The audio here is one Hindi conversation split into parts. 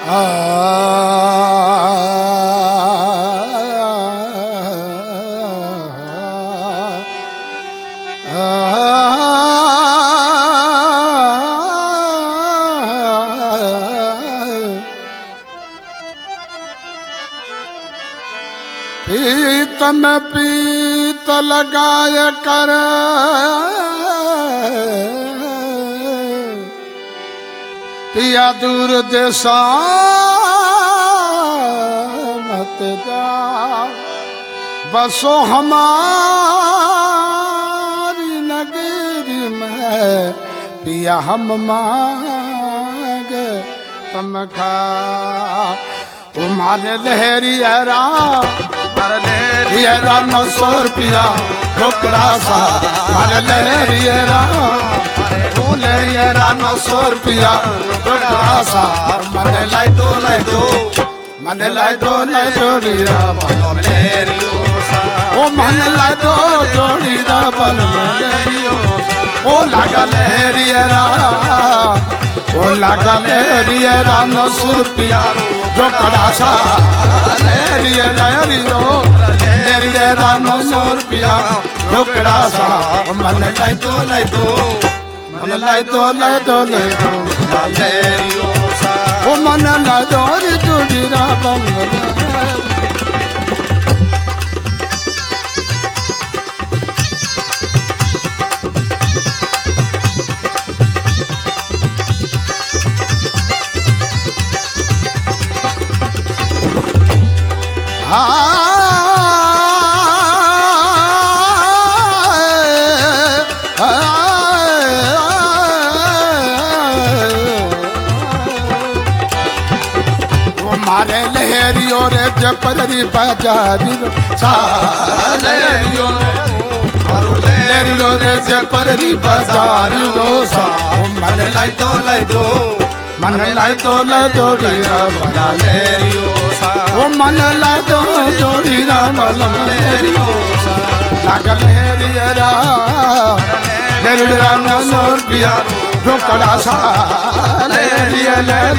पीत में पीत लगाय कर पिया दूर देशा मत जा बसो हमारी नगरी में पिया हम मांग तम खा तुम्हारे लहरी लहरिया 900 रुपया ढोकड़ा सा मारे लहरिया 900 रुपया ढोकड़ा सा मने लाई दो मने लाई दो जोड़ीरा ओ मन लाई दो जोड़ीरा बल ओ लगा लहरिया ओ लगा लहरिया 900 रुपया ढोकड़ा सा लहरिया 900 रुपया ढोकड़ा सा मन लाई दो मन लाई दो ओ मन लाई दो जोड़ीरा बंगला मारे लहरियो रे जपरी बाजारी लहरियो रे जपरी बाजारी सा मन लाई दो मन लाई दो जोड़ीरा बना लहरियो सा ओ मन लाई दो जोड़ीरा बना लहरियो सा लगा लहरिया 900 रुपया ढोकड़ा सा लहरिया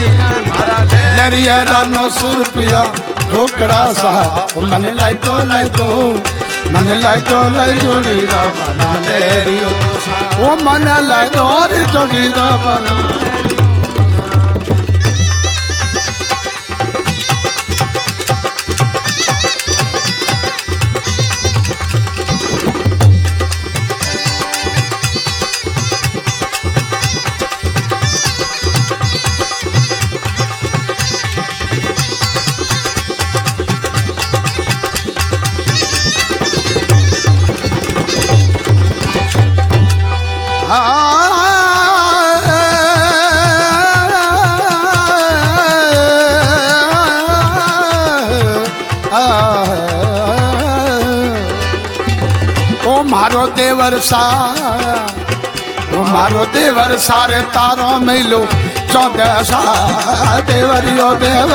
900 रुपया ढोकड़ा सा मन लाई दो मन लाई दो जोड़ीरा बना लहरियो सा ओ मन लाई दो जोड़ीरा बना ओ मारो देवर सारे तारो मिलो 14 सा देवरियो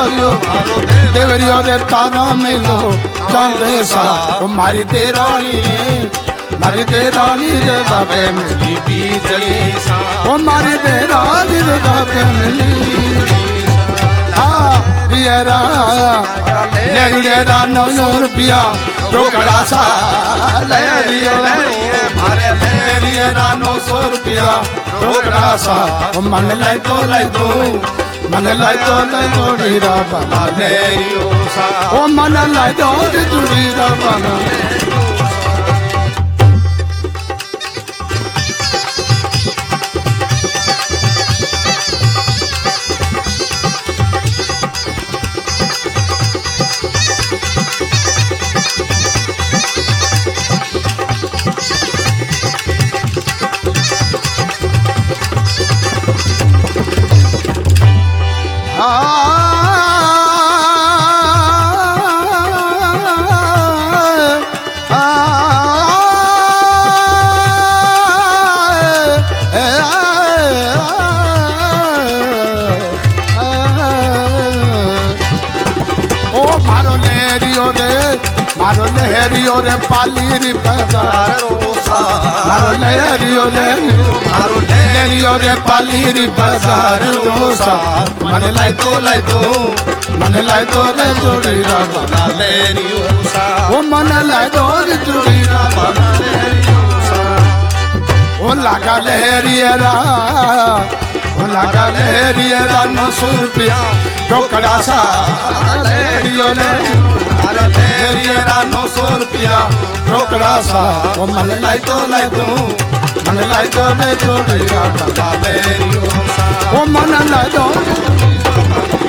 रे तारो मिलो 14 सा ओ मारी देरानी रे बाबे मेरी बीजली सा ओ मारी देरानी रे बाबे मिली पियरा 900 रुपया ढोकड़ा सा लहरिया 900 रुपया ढोकड़ा सा मन लाई दो जोड़ीरा बना लहरियो सा ओ मन लाई दो जोड़ीरा बना लहरियो रे पाली रे बाजार मारो लहरियो लहरियो रे पाली रे बाजार रोसा मन लाई तो रे जोड़ी रा बना लहरियो सा ओ मन लाई तो रे जोड़ी रा बना लहरियो सा ओ लगा लहरिया रा ओ लगा लहरिया रा 900 रुपया टोकरा सा लहरियो लहरिया 900 रुपया टोकरा सा ओ मन लाई तो रे जोड़ी रा बना लहरियो सा ओ मन लाई तो